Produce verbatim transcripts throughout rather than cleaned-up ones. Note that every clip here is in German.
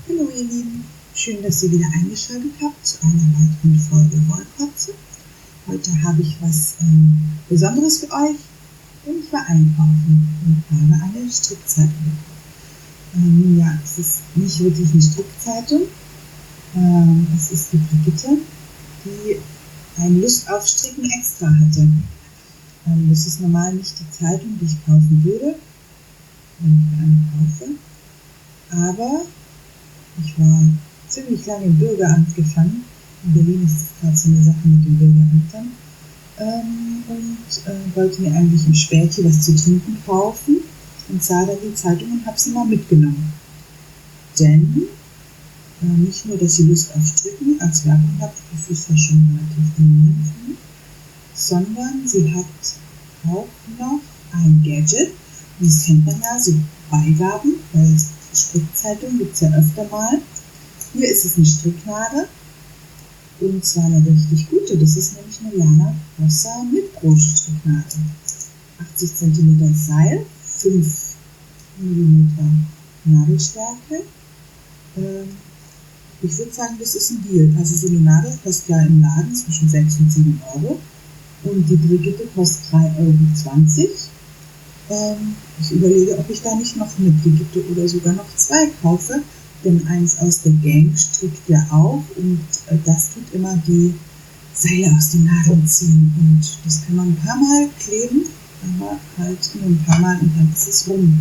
Hallo ihr Lieben, schön, dass ihr wieder eingeschaltet habt zu einer weiteren Folge Wollkotze. Heute habe ich was ähm, Besonderes für euch, denn ich war einkaufen und habe eine Strickzeitung gekauft. Ähm, ja, es ist nicht wirklich eine Strickzeitung, ähm, es ist die Brigitte, die eine Lust auf Stricken extra hatte. Ähm, das ist normal nicht die Zeitung, die ich kaufen würde, wenn ich eine kaufe, aber ich war ziemlich lange im Bürgeramt gefangen. In Berlin ist es gerade so eine Sache mit den Bürgerämtern. Ähm, und äh, wollte mir eigentlich im Späti was zu trinken kaufen und sah dann die Zeitung und habe sie mal mitgenommen. Denn äh, nicht nur, dass sie Lust auf Stricken als Werbung hat, das ist ja schon relativ angenehm, sondern sie hat auch noch ein Gadget. Und das kennt man ja, so Beigaben, weil Strickzeitung gibt es ja öfter mal. Hier ist es eine Stricknadel und zwar eine richtig gute. Das ist nämlich eine Lana Rossa Mitbrot-Stricknadel. achtzig Zentimeter Seil, fünf Millimeter Nadelstärke. Ähm, ich würde sagen, das ist ein Deal. Also so eine Nadel kostet ja im Laden zwischen sechs und sieben Euro und die Brigitte kostet drei Euro zwanzig. Ähm, ich überlege, ob ich da nicht noch eine Brigitte oder sogar noch zwei kaufe, denn eins aus der Gang strickt ja auch und äh, das tut immer die Seile aus den Nadeln ziehen und das kann man ein paar Mal kleben, aber halt nur ein paar Mal und dann ist es rum.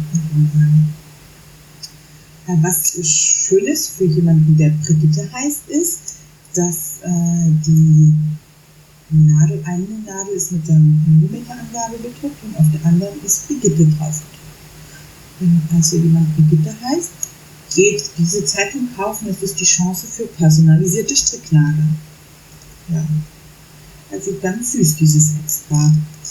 Äh, was schön ist für jemanden, der Brigitte heißt, ist, dass äh, die Nadel, eine Nadel ist mit der Millimeterangabe bedruckt und auf der anderen ist Brigitte drauf gedruckt. Wenn also jemand Brigitte heißt, geht diese Zeitung kaufen, das ist die Chance für personalisierte Stricknadeln. Ja. Also ganz süß, dieses Extra.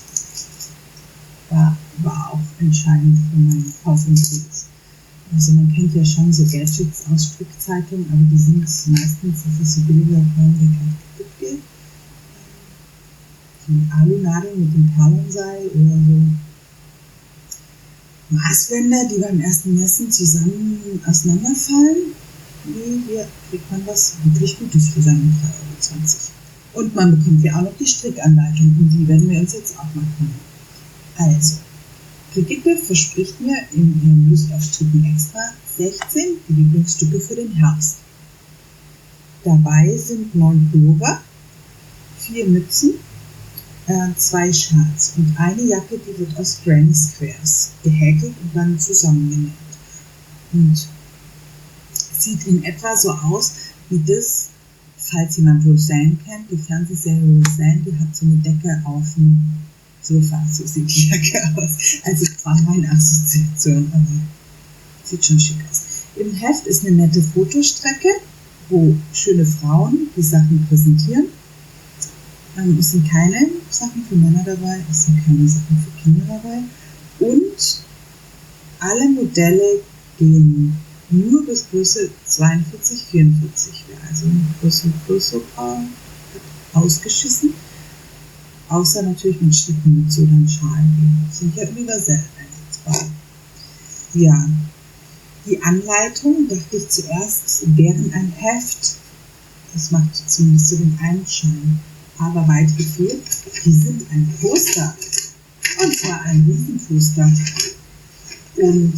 War, war auch entscheidend für meinen Kaufimpuls. Also man kennt ja schon so Gadgets aus Strickzeitungen, aber die sind meistens, das ist so billiger Kram, der gleich kaputt geht. Die Alunadeln mit dem Perlenseil oder so Maßbänder, die beim ersten Messen zusammen auseinanderfallen. Nee, hier kriegt man was wirklich Gutes für seine drei Euro zwanzig. Und man bekommt ja auch noch die Strickanleitung und die werden wir uns jetzt auch mal kümmern. Also, Brigitte verspricht mir in ihrem Lust auf Stricken extra sechzehn Lieblingsstücke für den Herbst. Dabei sind neun Pullover, vier Mützen, zwei Schals und eine Jacke, die wird aus Granny Squares gehäkelt und dann zusammengenäht. Und sieht in etwa so aus wie das, falls jemand Roseanne kennt, die Fernsehserie Roseanne, die hat so eine Decke auf dem Sofa, so sieht die Jacke aus. Also das war meine Assoziation, aber sieht schon schick aus. Im Heft ist eine nette Fotostrecke, wo schöne Frauen die Sachen präsentieren. Es sind keine Sachen für Männer dabei, es sind keine Sachen für Kinder dabei und alle Modelle gehen nur bis Größe zweiundvierzig, vierundvierzig. Wer also eine größere Größe hat ausgeschissen, außer natürlich mit Strickmütze oder einem Schal. Die sind ja universell einsetzbar. Ja, die Anleitung, dachte ich zuerst, wären ein Heft. Das macht zumindest so den Einschein. Aber weit gefehlt, die sind ein Poster. Und zwar ein Riesenposter. Und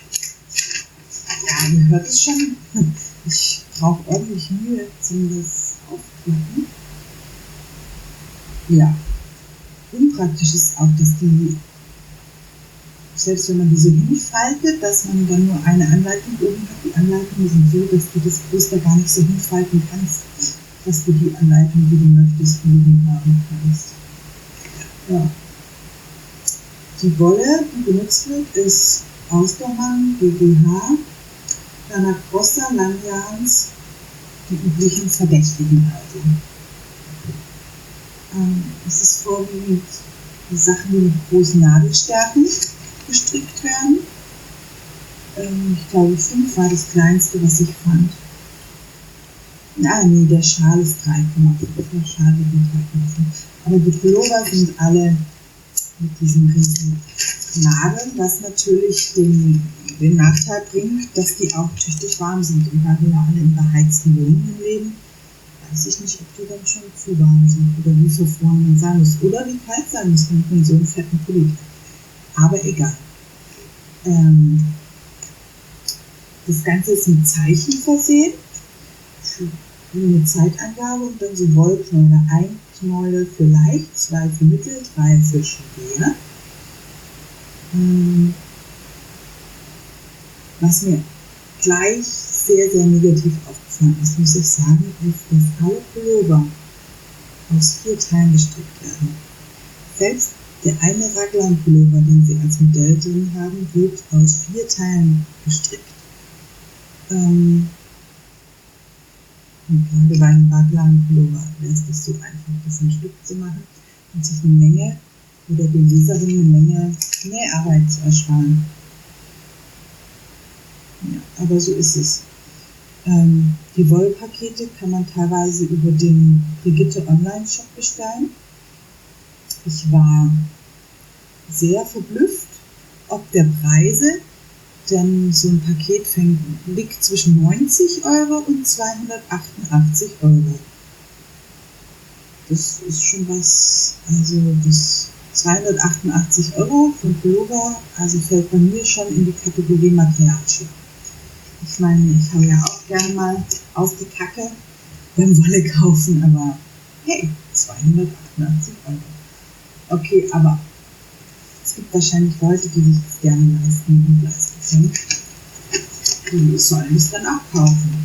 ja, ihr hört es schon, ich brauche ordentlich Mühe, um das aufzuklappen. Ja, unpraktisch ist auch, dass die, selbst wenn man die so hinfaltet, dass man dann nur eine Anleitung oben hat. Die Anleitungen sind so, dass du das Poster gar nicht so hinfalten kannst, dass du die Anleitung, die du möchtest, liegen haben kannst. Ja. Die Wolle, die benutzt wird, ist Ausdauermann, G G H, Lana Rossa, Langjahns, die üblichen Verdächtigen also. Ähm, es ist vorwiegend die Sachen, die mit großen Nadelstärken gestrickt werden. Ähm, ich glaube, fünf war das kleinste, was ich fand. Ah, nee, der Schal ist drei Komma fünf. Der Schal wird mit drei Komma fünf. Aber die Pullover sind alle mit diesem riesen Nadeln, was natürlich den, den Nachteil bringt, dass die auch tüchtig warm sind. Und weil wir ja alle in beheizten Wohnungen leben, weiß ich nicht, ob die dann schon zu warm sind oder wie verfroren man sein muss. Oder wie kalt sein muss, wenn man so einen fetten Pulli hat. Aber egal. Ähm, das Ganze ist mit Zeichen versehen. Eine Zeitangabe und dann so Wollknäule. Ein Knäuel für leicht, zwei für mittel, drei für schwer. Ähm, was mir gleich sehr, sehr negativ aufgefallen ist, muss ich sagen, ist, dass alle Pullover aus vier Teilen gestrickt werden. Selbst der eine Raglan-Pullover, den Sie als Modell drin haben, wird aus vier Teilen gestrickt. Ähm, Und gerade bei einem Raglan-Pullover wäre es nicht so einfach, das ein Stück zu machen und sich eine Menge oder den Leserinnen eine Menge Näharbeit zu ersparen. Ja, aber so ist es. Ähm, die Wollpakete kann man teilweise über den Brigitte Online-Shop bestellen. Ich war sehr verblüfft, ob der Preise, denn so ein Paket fängt, liegt zwischen neunzig Euro und zweihundertachtundachtzig Euro. Das ist schon was, also das zweihundertachtundachtzig Euro für ein Pullover, also fällt bei mir schon in die Kategorie Materialschlacht. Ich meine, ich hau ja auch gerne mal auf die Kacke beim Wolle kaufen, aber hey, zweihundertachtundachtzig Euro. Okay, aber es gibt wahrscheinlich Leute, die sich das gerne leisten und leisten können. Die sollen es dann auch kaufen.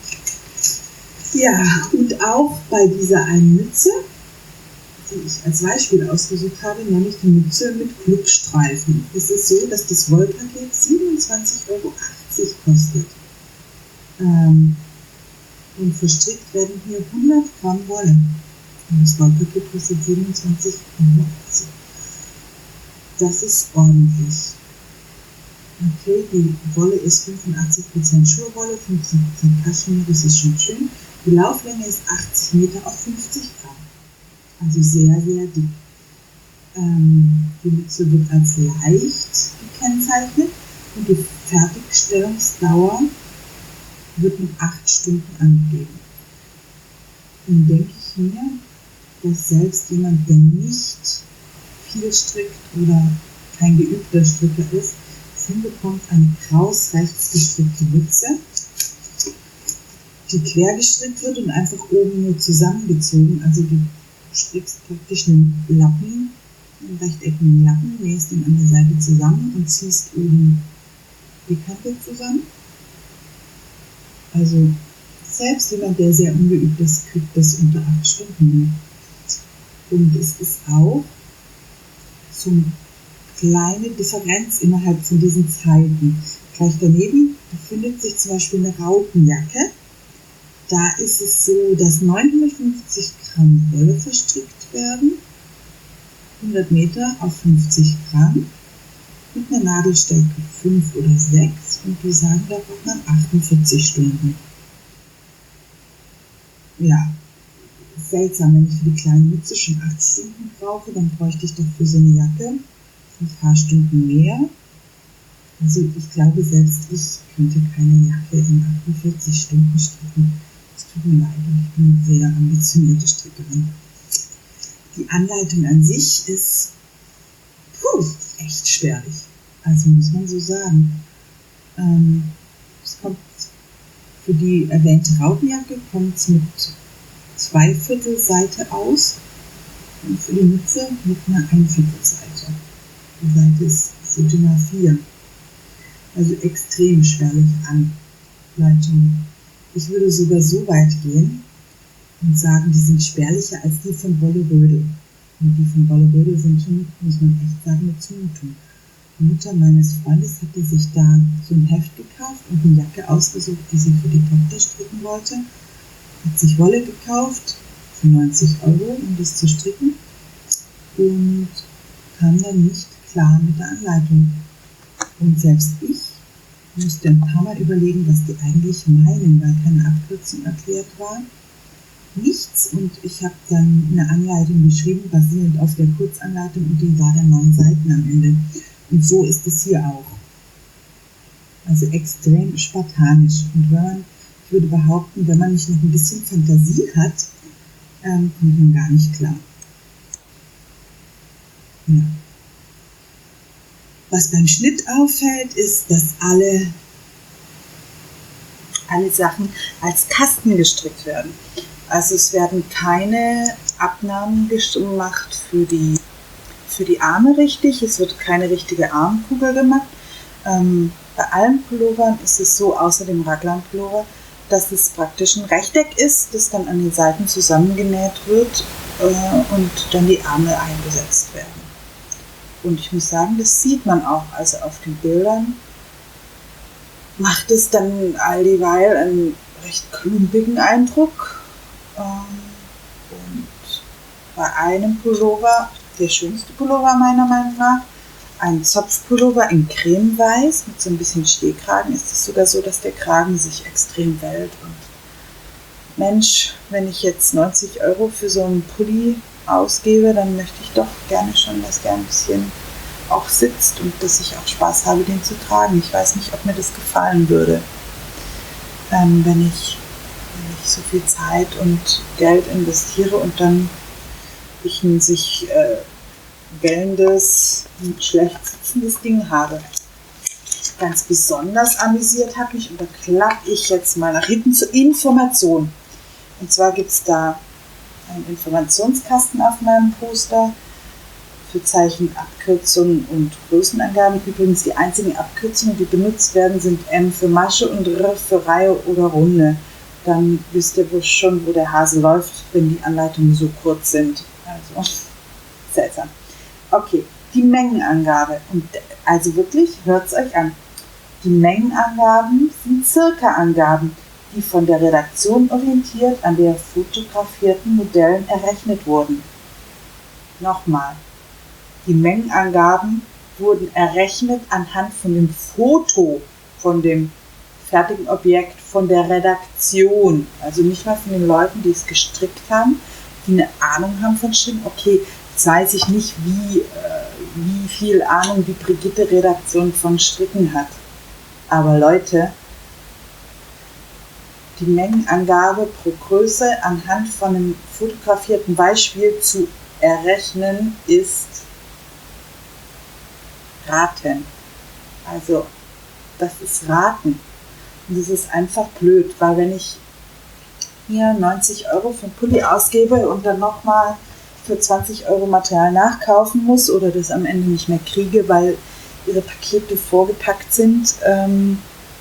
Ja, und auch bei dieser einen Mütze, die ich als Beispiel ausgesucht habe, nämlich die Mütze mit Clubstreifen. Es ist so, dass das Wollpaket siebenundzwanzig Euro achtzig kostet. Ähm, und verstrickt werden hier hundert Gramm Wolle. Und das Wollpaket kostet siebenundzwanzig Euro achtzig. Das ist ordentlich. Okay, die Wolle ist fünfundachtzig Prozent Schurwolle, fünfzehn Prozent Kaschmir, das ist schon schön. Die Lauflänge ist achtzig Meter auf fünfzig Gramm. Also sehr, sehr dick. Ähm, die Mütze wird als leicht gekennzeichnet und die Fertigstellungsdauer wird mit acht Stunden angegeben. Nun denke ich mir, dass selbst jemand, der nicht viel strickt oder kein geübter Stricker ist, es hinbekommt, eine kraus rechts gestrickte Mütze, die quer gestrickt wird und einfach oben nur zusammengezogen. Also du strickst praktisch einen Lappen, einen rechteckigen Lappen, nähst ihn an der Seite zusammen und ziehst oben die Kante zusammen. Also selbst jemand, der sehr ungeübt ist, kriegt das unter acht Stunden hin. Und es ist auch so eine kleine Differenz innerhalb von diesen Zeiten. Gleich daneben befindet sich zum Beispiel eine Raupenjacke. Da ist es so, dass neunhundertfünfzig Gramm Wolle verstrickt werden, hundert Meter auf fünfzig Gramm, mit einer Nadelstärke fünf oder sechs und die sagen, da braucht man achtundvierzig Stunden. Ja, seltsam, wenn ich für die kleine Mütze schon acht Stunden brauche, dann bräuchte ich doch für so eine Jacke ein paar Stunden mehr. Also ich glaube, selbst ich könnte keine Jacke in achtundvierzig Stunden stricken. Es tut mir leid, ich bin eine sehr ambitionierte Strickerin. Die Anleitung an sich ist puh, echt schwerlich. Also muss man so sagen. Ähm, es kommt für die erwähnte Raupenjacke kommt es mit zwei Viertel Seite aus und für die Mütze mit einer Einviertelseite. Die Seite ist so D I N A vier. Also extrem schwerliche Anleitung. Ich würde sogar so weit gehen und sagen, die sind spärlicher als die von Wolle Rödel. Und die von Wolle Rödel sind schon, muss man echt sagen, eine Zumutung. Die Mutter meines Freundes hatte sich da so ein Heft gekauft und eine Jacke ausgesucht, die sie für die Tochter stricken wollte. Hat sich Wolle gekauft für neunzig Euro, um das zu stricken und kam dann nicht klar mit der Anleitung. Und selbst ich musste ein paar Mal überlegen, was die eigentlich meinen, weil keine Abkürzung erklärt war. Nichts und ich habe dann eine Anleitung geschrieben, basierend auf der Kurzanleitung und die war dann neun Seiten am Ende. Und so ist es hier auch. Also extrem spartanisch. Und wenn man, ich würde behaupten, wenn man nicht noch ein bisschen Fantasie hat, ähm, kommt man gar nicht klar. Ja. Was beim Schnitt auffällt, ist, dass alle, alle Sachen als Kasten gestrickt werden. Also es werden keine Abnahmen gemacht für die, für die Arme richtig, es wird keine richtige Armkugel gemacht. Ähm, bei allen Pullovern ist es so, außer dem Raglan-Pullover, dass es praktisch ein Rechteck ist, das dann an den Seiten zusammengenäht wird äh, und dann die Arme eingesetzt werden. Und ich muss sagen, das sieht man auch, also auf den Bildern macht es dann all dieweil einen recht klumpigen Eindruck. Und bei einem Pullover, der schönste Pullover meiner Meinung nach, ein Zopfpullover in cremeweiß mit so ein bisschen Stehkragen, ist es sogar so, dass der Kragen sich extrem wellt. Und Mensch, wenn ich jetzt neunzig Euro für so einen Pulli ausgebe, dann möchte ich doch gerne schon, dass der ein bisschen auch sitzt und dass ich auch Spaß habe, den zu tragen. Ich weiß nicht, ob mir das gefallen würde, ähm, wenn ich wenn ich so viel Zeit und Geld investiere und dann ich ein sich äh, wellendes, schlecht sitzendes Ding habe. Ganz besonders amüsiert hat mich, und da klappe ich jetzt mal nach hinten zur Information. Und zwar gibt es da einen Informationskasten auf meinem Poster für Zeichen, Abkürzungen und Größenangaben. Übrigens die einzigen Abkürzungen, die benutzt werden, sind M für Masche und R für Reihe oder Runde. Dann wisst ihr wohl schon, wo der Hase läuft, wenn die Anleitungen so kurz sind. Also, seltsam. Okay, die Mengenangabe. Und also wirklich, hört es euch an. Die Mengenangaben sind Circa-Angaben, die von der Redaktion orientiert an der fotografierten Modellen errechnet wurden. Nochmal. Die Mengenangaben wurden errechnet anhand von dem Foto, von dem fertigen Objekt, von der Redaktion, also nicht mal von den Leuten, die es gestrickt haben, die eine Ahnung haben von Stricken. Okay, jetzt weiß ich nicht, wie, äh, wie viel Ahnung die Brigitte Redaktion von Stricken hat. Aber Leute, die Mengenangabe pro Größe anhand von einem fotografierten Beispiel zu errechnen ist Raten. Also, das ist Raten. Und das ist einfach blöd, weil wenn ich hier neunzig Euro für einen Pulli ausgebe und dann nochmal für zwanzig Euro Material nachkaufen muss oder das am Ende nicht mehr kriege, weil ihre Pakete vorgepackt sind, ähm,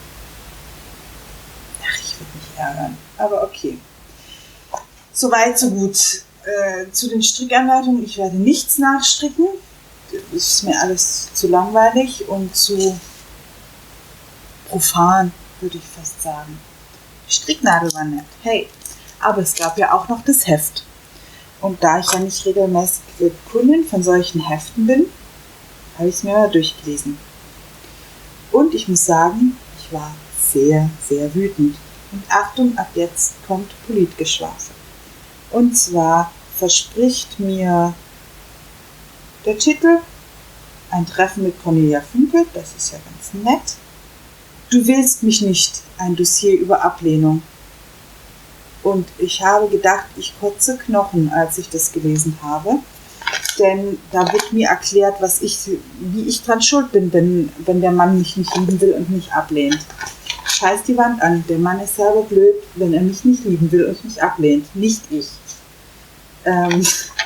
ach, ich würde mich ärgern. Aber okay. Soweit, so gut. Äh, zu den Strickanleitungen, ich werde nichts nachstricken. Das ist mir alles zu langweilig und zu profan, würde ich fast sagen. Die Stricknadel war nett, hey. Aber es gab ja auch noch das Heft. Und da ich ja nicht regelmäßig Kundin von solchen Heften bin, habe ich es mir mal durchgelesen. Und ich muss sagen, ich war sehr, sehr wütend. Und Achtung, ab jetzt kommt Politgeschwafel. Und zwar verspricht mir der Titel ein Treffen mit Cornelia Funke, das ist ja ganz nett. Du willst mich nicht, ein Dossier über Ablehnung. Und ich habe gedacht, ich kotze Knochen, als ich das gelesen habe. Denn da wird mir erklärt, was ich, wie ich dran schuld bin, wenn, wenn der Mann mich nicht lieben will und mich ablehnt. Scheiß die Wand an, der Mann ist selber blöd, wenn er mich nicht lieben will und mich ablehnt, nicht ich. Ähm,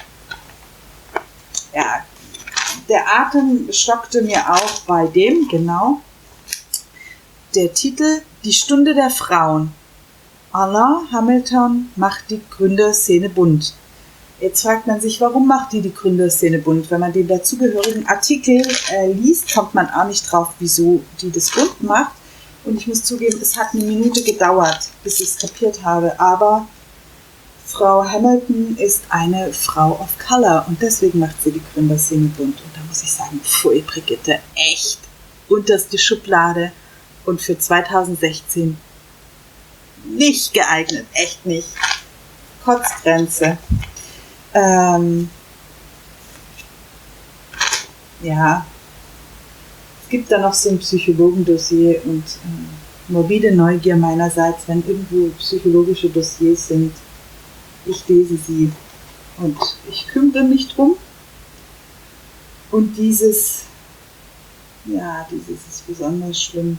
ja, der Atem stockte mir auch bei dem, genau, der Titel Die Stunde der Frauen. Alain Hamilton macht die Gründerszene bunt. Jetzt fragt man sich, warum macht die die Gründerszene bunt? Wenn man den dazugehörigen Artikel äh, liest, kommt man auch nicht drauf, wieso die das bunt macht. Und ich muss zugeben, es hat eine Minute gedauert, bis ich es kapiert habe. Aber Frau Hamilton ist eine Frau of Color und deswegen macht sie die Gründerszene bunt. Und da muss ich sagen, pfui Brigitte, echt unterste Schublade und für zweitausendsechzehn nicht geeignet, echt nicht. Kotzgrenze. Ähm, ja, Es gibt da noch so ein Psychologendossier und äh, morbide Neugier meinerseits, wenn irgendwo psychologische Dossiers sind. Ich lese sie und ich kümmere mich drum. Und dieses, ja, dieses ist besonders schlimm.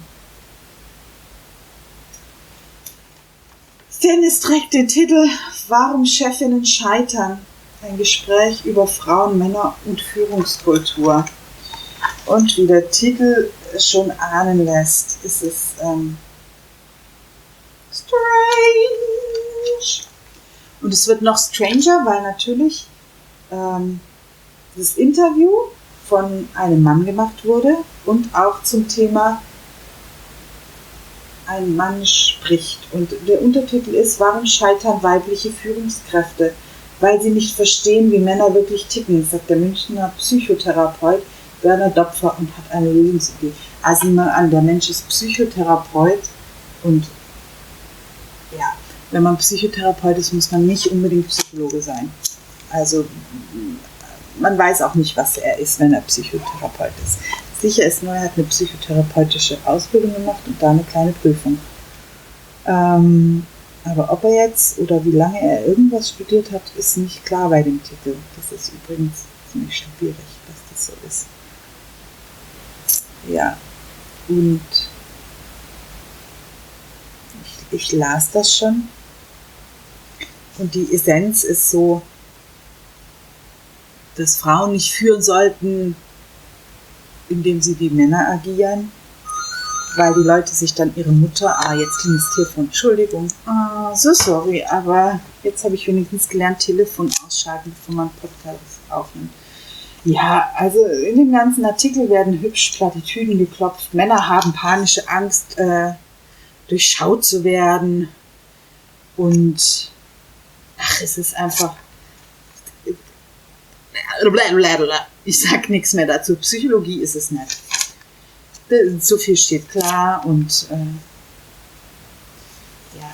Stennis trägt den Titel Warum Chefinnen scheitern. Ein Gespräch über Frauen, Männer und Führungskultur. Und wie der Titel schon ahnen lässt, ist es ähm, strange. Und es wird noch stranger, weil natürlich ähm, das Interview von einem Mann gemacht wurde und auch zum Thema ein Mann spricht. Und der Untertitel ist, warum scheitern weibliche Führungskräfte? Weil sie nicht verstehen, wie Männer wirklich ticken, sagt der Münchner Psychotherapeut Werner Dopfer und hat eine Lösungsidee. Also sieh mal an, der Mensch ist Psychotherapeut und ja, wenn man Psychotherapeut ist, muss man nicht unbedingt Psychologe sein. Also man weiß auch nicht, was er ist, wenn er Psychotherapeut ist. Sicher ist nur, er hat eine psychotherapeutische Ausbildung gemacht und da eine kleine Prüfung. Ähm, aber ob er jetzt oder wie lange er irgendwas studiert hat, ist nicht klar bei dem Titel. Das ist übrigens ziemlich schwierig, dass das so ist. Ja, und ich, ich las das schon. Und die Essenz ist so, dass Frauen nicht führen sollten, indem sie wie Männer agieren, weil die Leute sich dann ihre Mutter, ah, jetzt klingt das Telefon, Entschuldigung, ah, so sorry, aber jetzt habe ich wenigstens gelernt, Telefon ausschalten, bevor man Podcast aufnimmt. Ja, also in dem ganzen Artikel werden hübsch Plattitüden geklopft, Männer haben panische Angst, äh, durchschaut zu werden und ach, es ist einfach, ich sag nichts mehr dazu, Psychologie ist es nicht. So viel steht klar und äh, ja,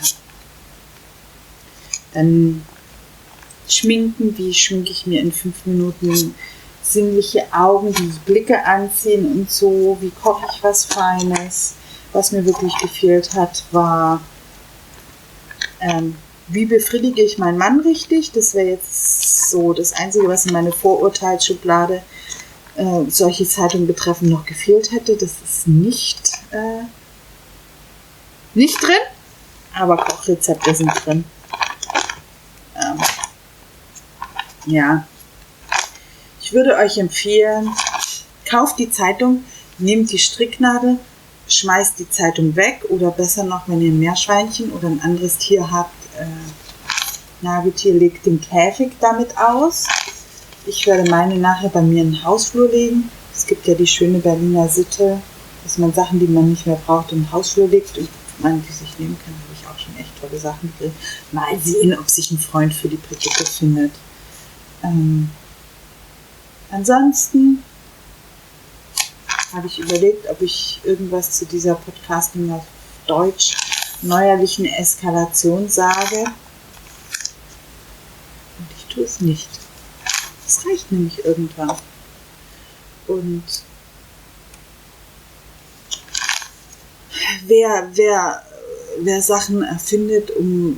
dann schminken, wie schminke ich mir in fünf Minuten sinnliche Augen, die Blicke anziehen und so, wie koche ich was Feines. Was mir wirklich gefehlt hat, war, ähm, wie befriedige ich meinen Mann richtig. Das wäre jetzt so das Einzige, was in meine Vorurteilsschublade äh, solche Zeitungen betreffend noch gefehlt hätte. Das ist nicht, äh, nicht drin, aber Kochrezepte sind drin. Ähm, ja. Ich würde euch empfehlen, kauft die Zeitung, nehmt die Stricknadel, schmeißt die Zeitung weg oder besser noch, wenn ihr ein Meerschweinchen oder ein anderes Tier habt, äh, Nagetier, legt den Käfig damit aus. Ich werde meine nachher bei mir in den Hausflur legen. Es gibt ja die schöne Berliner Sitte, dass man Sachen, die man nicht mehr braucht, in den Hausflur legt und man die sich nehmen kann. Da habe ich auch schon echt tolle Sachen drin. Mal sehen, ob sich ein Freund für die Brigitte findet. Ähm, ansonsten habe ich überlegt, ob ich irgendwas zu dieser Podcasting auf Deutsch neuerlichen Eskalation sage. Und ich tue es nicht. Es reicht nämlich irgendwann. Und wer, wer, wer Sachen erfindet, um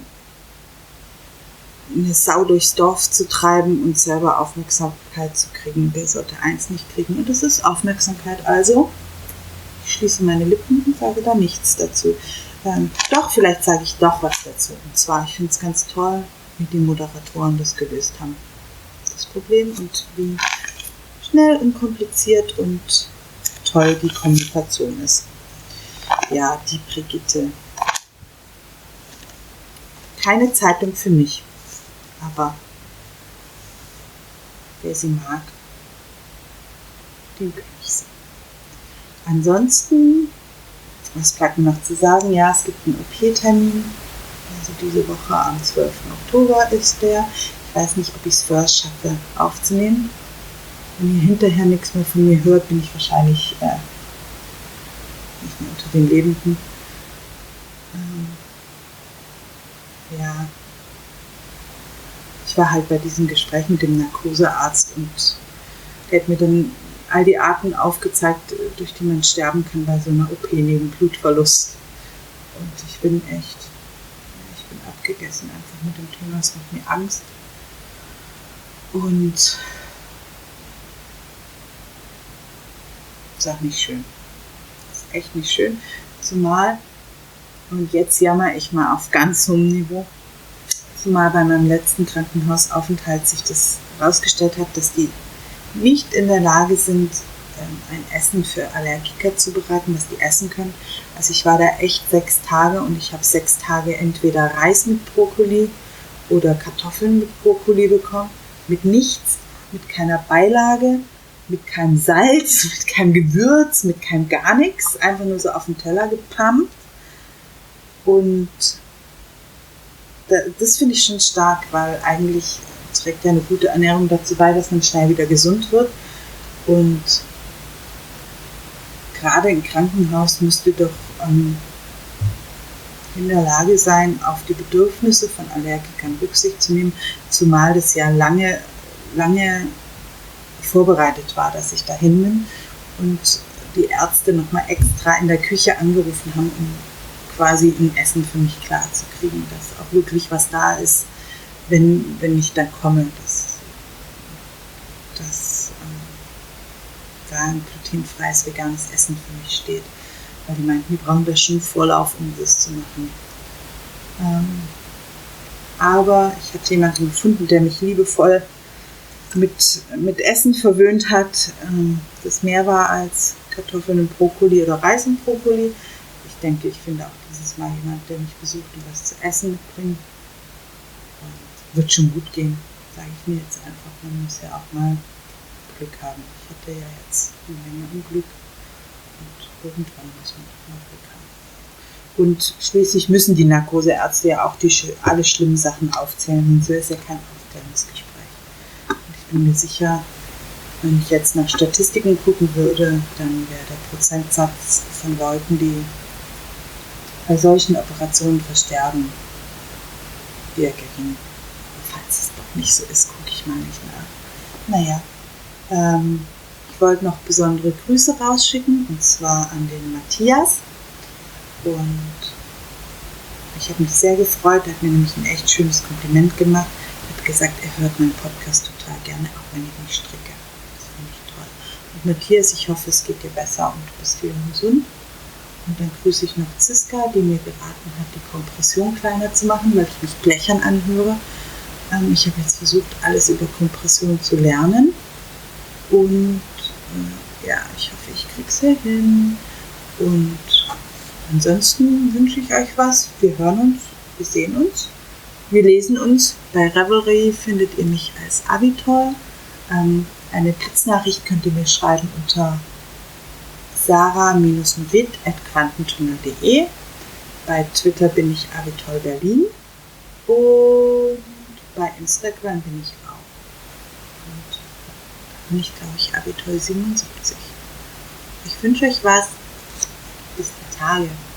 eine Sau durchs Dorf zu treiben und selber Aufmerksamkeit zu kriegen, der sollte eins nicht kriegen. Und das ist Aufmerksamkeit. Also, ich schließe meine Lippen und sage da nichts dazu. Ähm, doch, vielleicht sage ich doch was dazu. Und zwar, ich finde es ganz toll, wie die Moderatoren das gelöst haben. Das Problem und wie schnell, unkompliziert und toll die Kommunikation ist. Ja, die Brigitte. Keine Zeitung für mich. Aber wer sie mag, den kann ich sie. Ansonsten, was bleibt mir noch zu sagen? Ja, es gibt einen O P-Termin. Also diese Woche am zwölften Oktober ist der. Ich weiß nicht, ob ich es vorher schaffe aufzunehmen. Wenn ihr hinterher nichts mehr von mir hört, bin ich wahrscheinlich äh, nicht mehr unter den Lebenden. Ähm, ja. Ich war halt bei diesem Gespräch mit dem Narkosearzt und der hat mir dann all die Arten aufgezeigt, durch die man sterben kann bei so einer O P neben Blutverlust. Und ich bin echt, ich bin abgegessen einfach mit dem Thema, es macht mir Angst. Und ist auch nicht schön. Ist echt nicht schön. Zumal, und jetzt jammer ich mal auf ganz hohem Niveau, zumal bei meinem letzten Krankenhausaufenthalt sich das herausgestellt hat, dass die nicht in der Lage sind, ein Essen für Allergiker zu bereiten, was die essen können. Also ich war da echt sechs Tage und ich habe sechs Tage entweder Reis mit Brokkoli oder Kartoffeln mit Brokkoli bekommen, mit nichts, mit keiner Beilage, mit keinem Salz, mit keinem Gewürz, mit keinem gar nichts, einfach nur so auf den Teller gepumpt. Und das finde ich schon stark, weil eigentlich trägt ja eine gute Ernährung dazu bei, dass man schnell wieder gesund wird. Und gerade im Krankenhaus musst du doch ähm, in der Lage sein, auf die Bedürfnisse von Allergikern Rücksicht zu nehmen, zumal das ja lange, lange vorbereitet war, dass ich dahin bin und die Ärzte nochmal extra in der Küche angerufen haben, um quasi ein Essen für mich klar zu kriegen, dass auch wirklich was da ist, wenn, wenn ich da komme, dass, dass ähm, da ein glutenfreies veganes Essen für mich steht. Weil die meinten, die brauchen da schon Vorlauf, um das zu machen. Ähm, aber ich hatte jemanden gefunden, der mich liebevoll mit, mit Essen verwöhnt hat, ähm, das mehr war als Kartoffeln und Brokkoli oder Reis und Brokkoli. Ich denke, ich finde auch dieses Mal jemand, der mich besucht und was zu essen mitbringt. Und wird schon gut gehen, sage ich mir jetzt einfach. Man muss ja auch mal Glück haben. Ich hatte ja jetzt eine Menge Unglück und irgendwann muss man auch mal Glück haben. Und schließlich müssen die Narkoseärzte ja auch die, alle schlimmen Sachen aufzählen. Und so ist ja kein Aufklärungsgespräch. Und ich bin mir sicher, wenn ich jetzt nach Statistiken gucken würde, dann wäre der Prozentsatz von Leuten, die bei solchen Operationen versterben, eher gering. Aber falls es doch nicht so ist, gucke ich mal nicht nach. Naja, ähm, ich wollte noch besondere Grüße rausschicken, und zwar an den Matthias. Und ich habe mich sehr gefreut, er hat mir nämlich ein echt schönes Kompliment gemacht. Er hat gesagt, er hört meinen Podcast total gerne, auch wenn ich nicht stricke. Das finde ich toll. Und Matthias, ich hoffe, es geht dir besser und du bist wieder gesund. Und dann grüße ich noch Ziska, die mir geraten hat, die Kompression kleiner zu machen, weil ich mich blechern anhöre. Ähm, ich habe jetzt versucht, alles über Kompression zu lernen. Und äh, ja, ich hoffe, ich kriege es ja hin. Und ansonsten wünsche ich euch was. Wir hören uns, wir sehen uns, wir lesen uns. Bei Ravelry findet ihr mich als Avitol. Ähm, eine Blitznachricht könnt ihr mir schreiben unter sarah-novid at quantentunnel punkt de. Bei Twitter bin ich Avitol Berlin und bei Instagram bin ich auch. Und da bin ich, glaube ich, Avitol siebenundsiebzig. Ich wünsche euch was. Bis die Tage.